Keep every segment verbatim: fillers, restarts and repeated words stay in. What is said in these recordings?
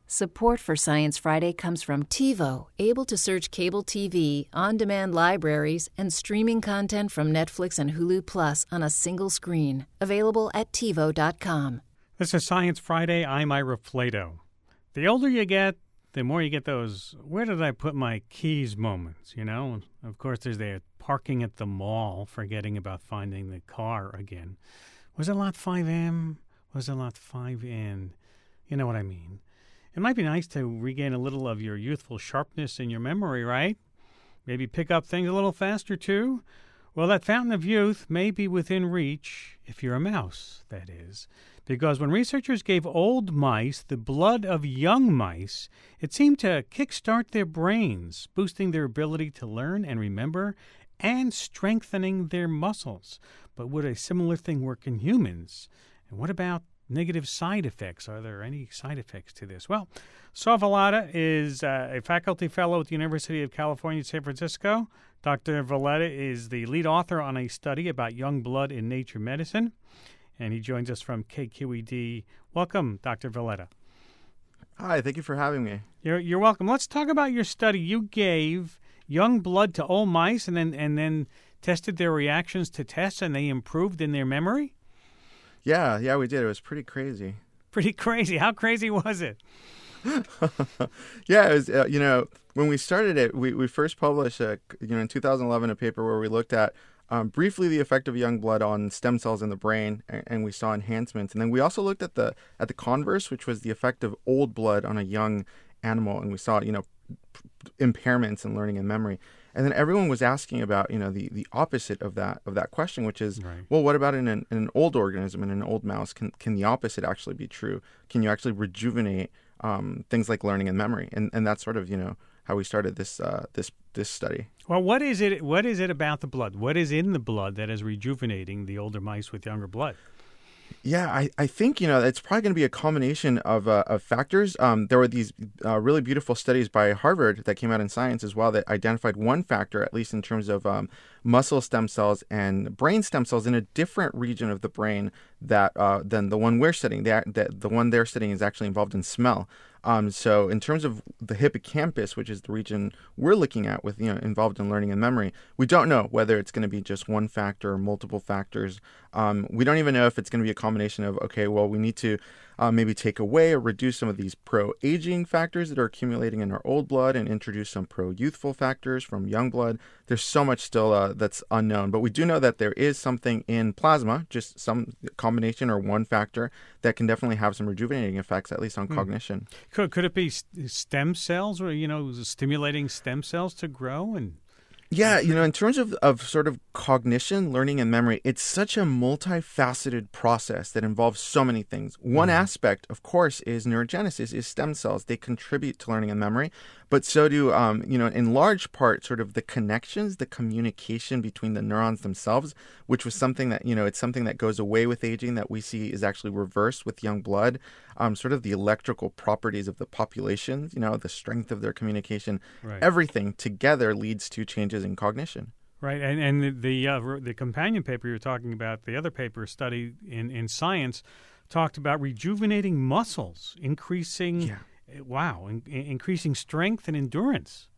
Support for Science Friday comes from TiVo, able to search cable T V, on-demand libraries, and streaming content from Netflix and Hulu Plus on a single screen. Available at TiVo dot com. This is Science Friday. I'm Ira Flato. The older you get, the more you get those, where did I put my keys moments, you know? Of course, there's the parking at the mall, forgetting about finding the car again. Was it lot five M? Was it lot five N? You know what I mean. It might be nice to regain a little of your youthful sharpness in your memory, right? Maybe pick up things a little faster, too? Well, that fountain of youth may be within reach, if you're a mouse, that is. Because when researchers gave old mice the blood of young mice, it seemed to kickstart their brains, boosting their ability to learn and remember, and strengthening their muscles. But would a similar thing work in humans? And what about negative side effects? Are there any side effects to this? Well, Saul Valletta is uh, a faculty fellow at the University of California, San Francisco. Doctor Valletta is the lead author on a study about young blood in Nature Medicine, and he joins us from K Q E D. Welcome, Doctor Valletta. Hi, thank you for having me. You're, you're welcome. Let's talk about your study. You gave young blood to old mice and then and then tested their reactions to tests, and they improved in their memory? Yeah, yeah, we did. It was pretty crazy. Pretty crazy. How crazy was it? yeah, it was, uh, you know, when we started it, we, we first published, uh, you know, in two thousand eleven, a paper where we looked at um, briefly the effect of young blood on stem cells in the brain, and, and we saw enhancements. And then we also looked at the at the converse, which was the effect of old blood on a young animal, and we saw, you know, impairments in learning and memory. And then everyone was asking about, you know, the, the opposite of that of that question, which is, right. well, what about in an, in an old organism, in an old mouse? Can can the opposite actually be true? Can you actually rejuvenate um, things like learning and memory? And and that's sort of, you know, how we started this uh, this this study. Well, what is it? What is it about the blood? What is in the blood that is rejuvenating the older mice with younger blood? Yeah, I, I think, you know, it's probably going to be a combination of uh, of factors. Um, there were these uh, really beautiful studies by Harvard that came out in Science as well that identified one factor, at least in terms of um, muscle stem cells and brain stem cells in a different region of the brain that uh, than the one we're studying. The, the, the one they're studying is actually involved in smell. Um, so in terms of the hippocampus, which is the region we're looking at with, you know, involved in learning and memory, we don't know whether it's going to be just one factor or multiple factors. Um, we don't even know if it's going to be a combination of, okay, well, we need to uh, maybe take away or reduce some of these pro-aging factors that are accumulating in our old blood and introduce some pro-youthful factors from young blood. There's so much still uh, that's unknown, but we do know that there is something in plasma, just some combination or one factor that can definitely have some rejuvenating effects, at least on hmm. cognition. Could could it be stem cells, or, you know, stimulating stem cells to grow? And yeah, you know, in terms of, of sort of cognition, learning, and memory, it's such a multifaceted process that involves so many things. One mm-hmm. aspect, of course, is neurogenesis, is stem cells. They contribute to learning and memory, but so do, um, you know, in large part, sort of the connections, the communication between the neurons themselves, which was something that, you know, it's something that goes away with aging that we see is actually reversed with young blood. Um, sort of the electrical properties of the population, you know, the strength of their communication, right. Everything together leads to changes in cognition. Right, and and the the, uh, the companion paper you're talking about, the other paper study in, in Science, talked about rejuvenating muscles, increasing, yeah. wow, in, increasing strength and endurance.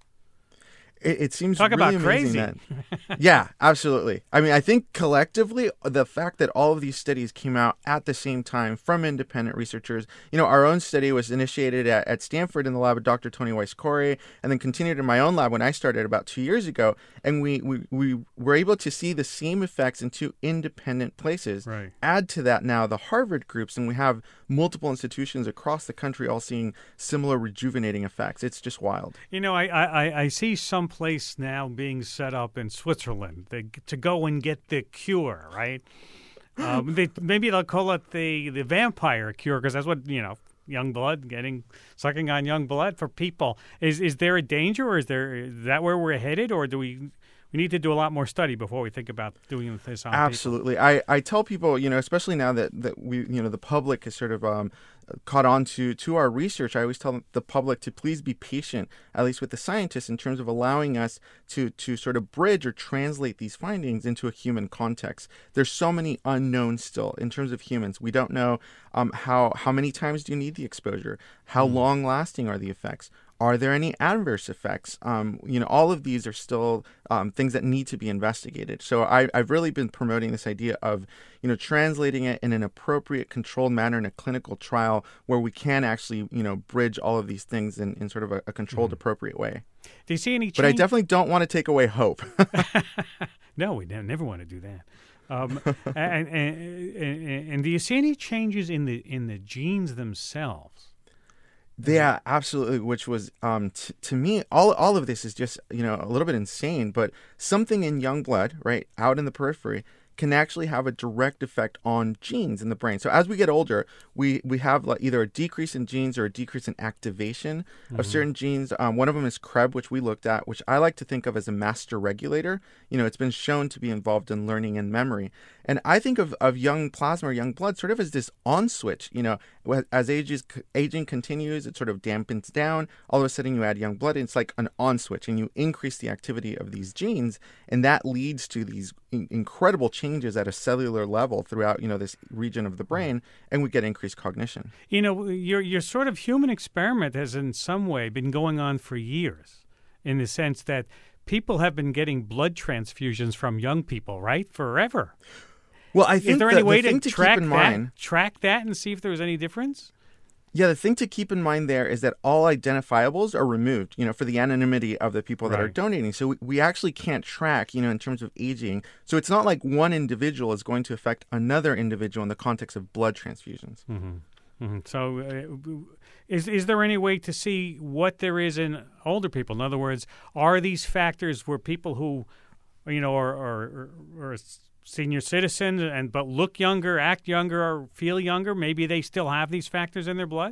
It, it seems Talk really about crazy. That, yeah, absolutely. I mean, I think collectively, the fact that all of these studies came out at the same time from independent researchers, you know, our own study was initiated at, at Stanford in the lab of Doctor Tony Weiss-Corey, and then continued in my own lab when I started about two years ago. And we, we, we were able to see the same effects in two independent places. Right. Add to that now the Harvard groups, and we have multiple institutions across the country all seeing similar rejuvenating effects. It's just wild. You know, I, I, I see some place now being set up in Switzerland they, to go and get the cure, right? um, they, maybe they'll call it the, the vampire cure, because that's what, you know, young blood, getting sucking on young blood for people. Is is there a danger, or is there is that where we're headed, or do we we need to do a lot more study before we think about doing this on Absolutely. I, I tell people, you know, especially now that, that we, you know, the public has sort of um, caught on to, to our research, I always tell the public to please be patient, at least with the scientists, in terms of allowing us to, to sort of bridge or translate these findings into a human context. There's so many unknowns still in terms of humans. We don't know um, how, how many times do you need the exposure? How mm. long lasting are the effects? Are there any adverse effects? Um, you know, all of these are still um, things that need to be investigated. So I, I've really been promoting this idea of, you know, translating it in an appropriate, controlled manner in a clinical trial where we can actually, you know, bridge all of these things in, in sort of a, a controlled, mm-hmm. appropriate way. Do you see any change? But I definitely don't want to take away hope. No, we never want to do that. Um, and, and, and, and do you see any changes in the in the genes themselves? Yeah, absolutely. Which was, um, t- to me, all all of this is just, you know, a little bit insane. But something in young blood, right, out in the periphery, can actually have a direct effect on genes in the brain. So as we get older, we we have like either a decrease in genes or a decrease in activation mm-hmm. of certain genes. Um, one of them is C R E B, which we looked at, which I like to think of as a master regulator. You know, it's been shown to be involved in learning and memory. And I think of, of young plasma or young blood sort of as this on switch. You know, as ages, aging continues, it sort of dampens down. All of a sudden you add young blood, and it's like an on switch, and you increase the activity of these genes, and that leads to these in- incredible changes changes at a cellular level throughout, you know, this region of the brain, and we get increased cognition. You know, your your sort of human experiment has in some way been going on for years, in the sense that people have been getting blood transfusions from young people, right? Forever. Well, I think is there the, any way the to, to track keep in that, mind, track that, and see if there was any difference? Yeah, the thing to keep in mind there is that all identifiables are removed, you know, for the anonymity of the people that right. are donating. So we, we actually can't track, you know, in terms of aging. So it's not like one individual is going to affect another individual in the context of blood transfusions. Mm-hmm. Mm-hmm. So uh, is is there any way to see what there is in older people? In other words, are these factors where people who, you know, are, are, are senior citizens and but look younger, act younger, or feel younger, maybe they still have these factors in their blood?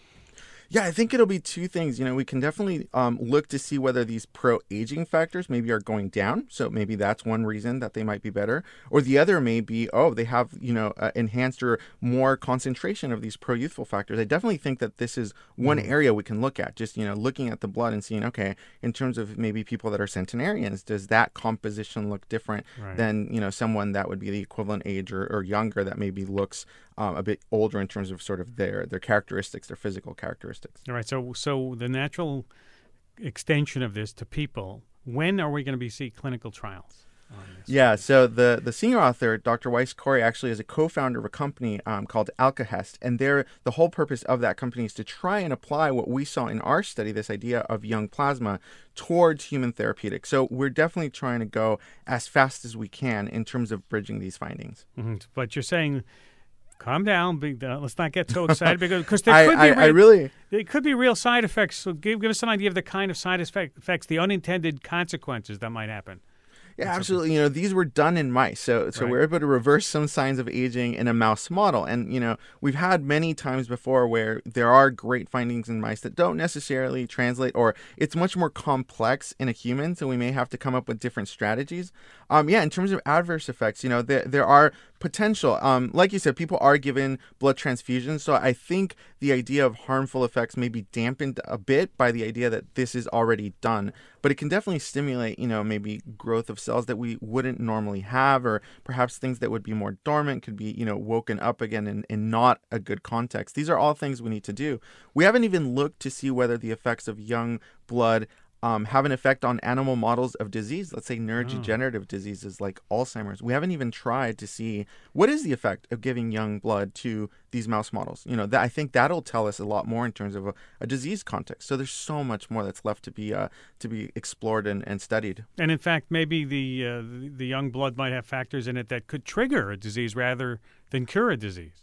Yeah, I think it'll be two things. You know, we can definitely um, look to see whether these pro-aging factors maybe are going down. So maybe that's one reason that they might be better. Or the other may be, oh, they have, you know, uh, enhanced or more concentration of these pro-youthful factors. I definitely think that this is one mm-hmm. area we can look at. Just, you know, looking at the blood and seeing, okay, in terms of maybe people that are centenarians, does that composition look different right. than, you know, someone that would be the equivalent age or, or younger that maybe looks um, a bit older in terms of sort of their, their characteristics, their physical characteristics. All right, so so the natural extension of this to people, when are we going to be see clinical trials on this? Yeah, so the, the senior author, Doctor Weiss Corey, actually is a co-founder of a company um, called Alkahest, and they're, the whole purpose of that company is to try and apply what we saw in our study, this idea of young plasma, towards human therapeutics. So we're definitely trying to go as fast as we can in terms of bridging these findings. Mm-hmm. But you're saying... Calm down. Big, uh, let's not get so excited because cause there I, could be I, real, I really there could be real side effects. So give give us an idea of the kind of side effect, effects, the unintended consequences that might happen. Yeah, absolutely. You know, these were done in mice, so so right. we're able to reverse some signs of aging in a mouse model. And you know, we've had many times before where there are great findings in mice that don't necessarily translate, or it's much more complex in a human. So we may have to come up with different strategies. Um, yeah, in terms of adverse effects, you know, there there are potential. Um, like you said, people are given blood transfusions, so I think the idea of harmful effects may be dampened a bit by the idea that this is already done. But it can definitely stimulate, you know, maybe growth of cells that we wouldn't normally have, or perhaps things that would be more dormant could be, you know, woken up again in, in not a good context. These are all things we need to do. We haven't even looked to see whether the effects of young blood Um, have an effect on animal models of disease, let's say neurodegenerative oh. diseases like Alzheimer's. We haven't even tried to see what is the effect of giving young blood to these mouse models. You know, that, I think that'll tell us a lot more in terms of a, a disease context. So there's so much more that's left to be uh, to be explored and, and studied. And in fact, maybe the, uh, the the young blood might have factors in it that could trigger a disease rather than cure a disease.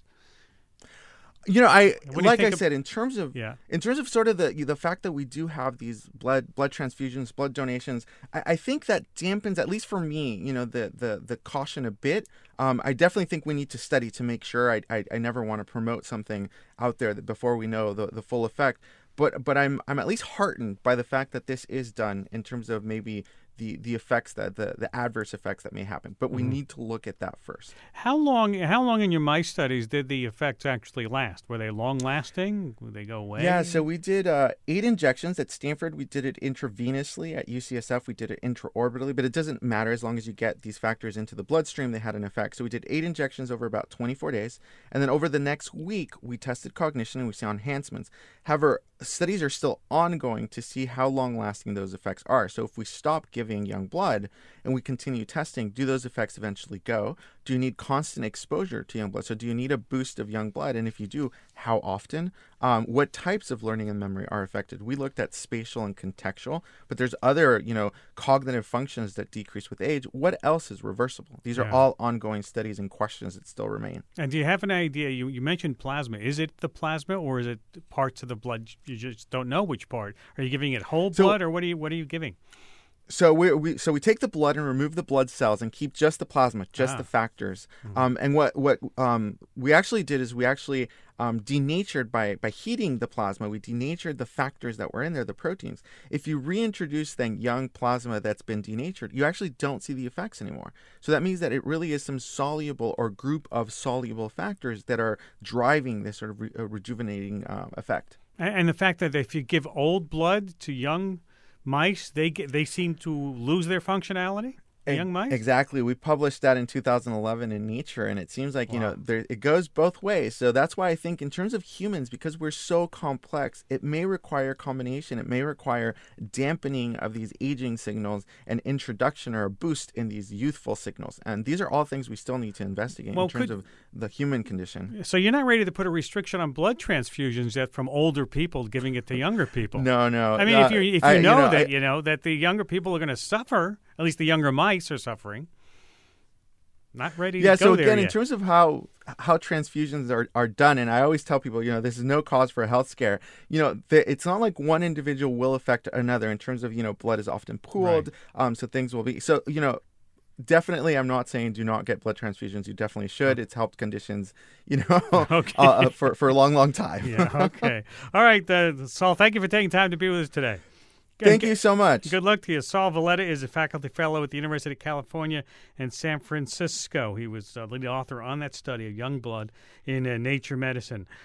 You know, I like I of, said, in terms of yeah. in terms of sort of the the fact that we do have these blood blood transfusions, blood donations, I, I think that dampens, at least for me, you know, the the the caution a bit. Um, I definitely think we need to study to make sure. I I, I never want to promote something out there that before we know the, the full effect. But but I'm I'm at least heartened by the fact that this is done in terms of maybe the the effects that the the adverse effects that may happen. But we Mhm. need to look at that first. How long? How long in your mice studies did the effects actually last? Were they long lasting? Would they go away? Yeah, so we did uh, eight injections at Stanford. We did it intravenously. At U C S F, we did it intraorbitally, but it doesn't matter as long as you get these factors into the bloodstream. They had an effect. So we did eight injections over about twenty-four days, and then over the next week, we tested cognition and we saw enhancements. However, studies are still ongoing to see how long-lasting those effects are. So if we stop giving young blood and we continue testing, do those effects eventually go? Do you need constant exposure to young blood? So do you need a boost of young blood? And if you do, how often? Um, what types of learning and memory are affected? We looked at spatial and contextual, but there's other, you know, cognitive functions that decrease with age. What else is reversible? These are Yeah. all ongoing studies and questions that still remain. And do you have an idea? You you mentioned plasma. Is it the plasma, or is it parts of the blood? You just don't know which part. Are you giving it whole So- blood, or what are you what are you giving? So we, we so we take the blood and remove the blood cells and keep just the plasma, just Ah. the factors. Mhm. Um, and what what um, we actually did is we actually um, denatured by by heating the plasma. We denatured the factors that were in there, the proteins. If you reintroduce then young plasma that's been denatured, you actually don't see the effects anymore. So that means that it really is some soluble or group of soluble factors that are driving this sort of re- uh, rejuvenating uh, effect. And, and the fact that if you give old blood to young mice, they get, they seem to lose their functionality. The young mice. Exactly. We published that in two thousand eleven in Nature, and it seems like, you know, Wow. there, it goes both ways. So that's why I think in terms of humans, because we're so complex, it may require combination. It may require dampening of these aging signals and introduction or a boost in these youthful signals. And these are all things we still need to investigate Well, in terms could- of the human condition. So you're not ready to put a restriction on blood transfusions yet from older people giving it to younger people. No, no. I mean, uh, if you if you I- know, know, that I- you know that the younger people are going to suffer, at least the younger mice are suffering. Not ready yeah, to go so there again, yet. in terms of how how transfusions are, are done, and I always tell people, you know, this is no cause for a health scare. You know, the, it's not like one individual will affect another in terms of, you know, blood is often pooled, um, so things will be, so, you know, definitely I'm not saying do not get blood transfusions. You definitely should. It's helped conditions, you know, Okay. uh, for, for a long, long time. yeah. Okay. All right, uh, Saul. Thank you for taking time to be with us today. Thank Good- you so much. Good luck to you. Saul Valletta is a faculty fellow at the University of California in San Francisco. He was uh, the lead author on that study of young blood in uh, Nature Medicine.